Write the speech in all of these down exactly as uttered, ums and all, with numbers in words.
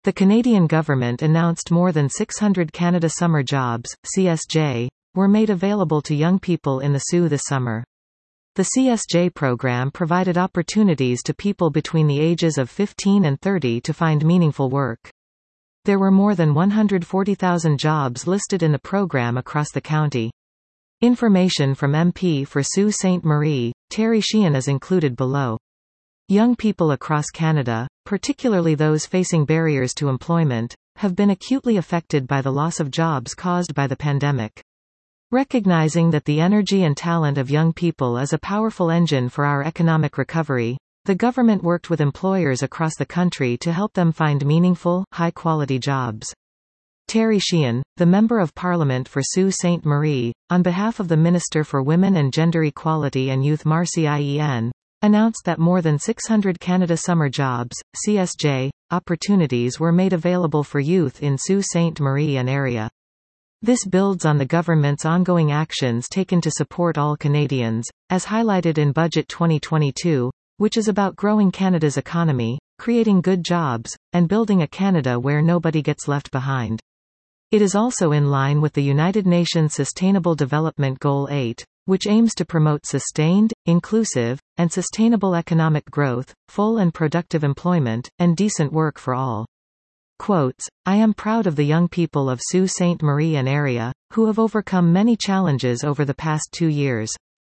The Canadian government announced more than six hundred Canada Summer Jobs, C S J, were made available to young people in the S U this summer. The C S J program provided opportunities to people between the ages of fifteen and thirty to find meaningful work. There were more than one hundred forty thousand jobs listed in the program across the county. Information from M P for Sault Ste. Marie, Terry Sheehan is included below. Young people across Canada, particularly those facing barriers to employment, have been acutely affected by the loss of jobs caused by the pandemic. Recognizing that the energy and talent of young people is a powerful engine for our economic recovery, the government worked with employers across the country to help them find meaningful, high-quality jobs. Terry Sheehan, the Member of Parliament for Sault Ste. Marie, on behalf of the Minister for Women and Gender Equality and Youth Marcy Ien, announced that more than six hundred Canada Summer Jobs, C S J, opportunities were made available for youth in Sault Ste. Marie and area. This builds on the government's ongoing actions taken to support all Canadians, as highlighted in Budget twenty twenty-two, which is about growing Canada's economy, creating good jobs, and building a Canada where nobody gets left behind. It is also in line with the United Nations Sustainable Development Goal eight, which aims to promote sustained, inclusive, and sustainable economic growth, full and productive employment, and decent work for all. Quotes, I am proud of the young people of Sault Ste. Marie and area, who have overcome many challenges over the past two years.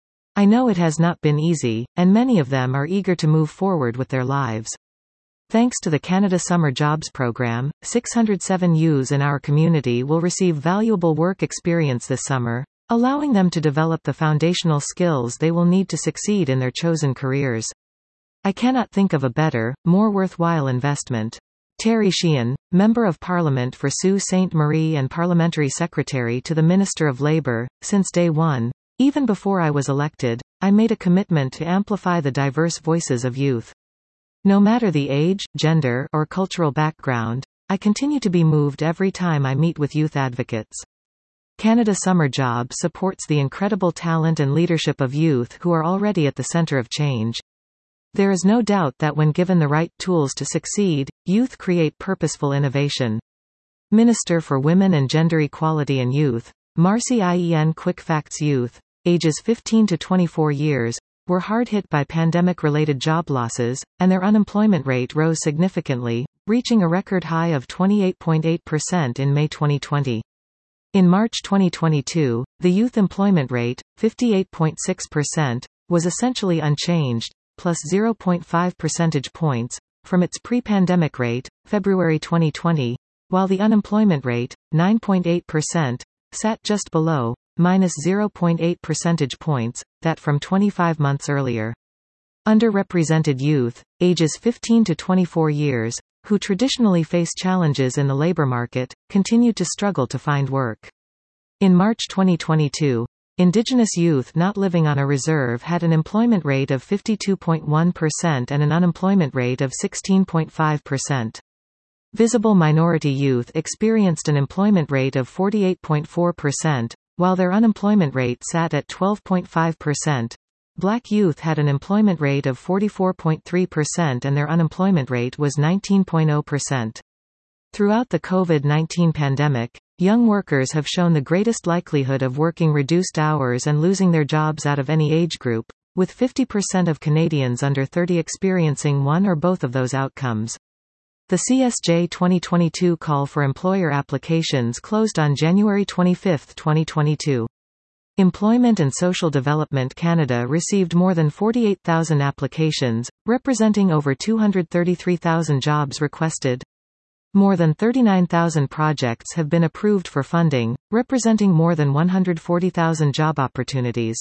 I know it has not been easy, and many of them are eager to move forward with their lives. Thanks to the Canada Summer Jobs program, six hundred seven youths in our community will receive valuable work experience this summer, allowing them to develop the foundational skills they will need to succeed in their chosen careers. I cannot think of a better, more worthwhile investment. Terry Sheehan, Member of Parliament for Sault Ste. Marie and Parliamentary Secretary to the Minister of Labour, since day one, even before I was elected, I made a commitment to amplify the diverse voices of youth. No matter the age, gender, or cultural background, I continue to be moved every time I meet with youth advocates. Canada Summer Jobs supports the incredible talent and leadership of youth who are already at the centre of change. There is no doubt that when given the right tools to succeed, youth create purposeful innovation. Minister for Women and Gender Equality and Youth, Marcy Ien Quick Facts Youth, ages fifteen to twenty-four years, were hard hit by pandemic-related job losses, and their unemployment rate rose significantly, reaching a record high of twenty-eight point eight percent in May twenty twenty. In March twenty twenty-two, the youth employment rate, fifty-eight point six percent, was essentially unchanged, plus zero point five percentage points, from its pre-pandemic rate, February twenty twenty, while the unemployment rate, nine point eight percent, sat just below, minus zero point eight percentage points, that from twenty-five months earlier. Underrepresented youth, ages fifteen to twenty-four years, who traditionally face challenges in the labor market, continued to struggle to find work. In March twenty twenty-two, Indigenous youth not living on a reserve had an employment rate of fifty-two point one percent and an unemployment rate of sixteen point five percent. Visible minority youth experienced an employment rate of forty-eight point four percent, while their unemployment rate sat at twelve point five percent. Black youth had an employment rate of forty-four point three percent and their unemployment rate was nineteen point zero percent. Throughout the COVID nineteen pandemic, young workers have shown the greatest likelihood of working reduced hours and losing their jobs out of any age group, with fifty percent of Canadians under thirty experiencing one or both of those outcomes. The C S J twenty twenty-two call for employer applications closed on January twenty-fifth, twenty twenty-two. Employment and Social Development Canada received more than forty-eight thousand applications, representing over two hundred thirty-three thousand jobs requested. More than thirty-nine thousand projects have been approved for funding, representing more than one hundred forty thousand job opportunities.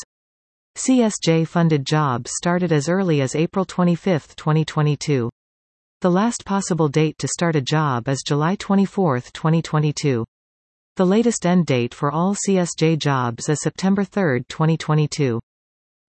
C S J-funded jobs started as early as April twenty-fifth, twenty twenty-two. The last possible date to start a job is July twenty-fourth, twenty twenty-two. The latest end date for all C S J jobs is September third, twenty twenty-two.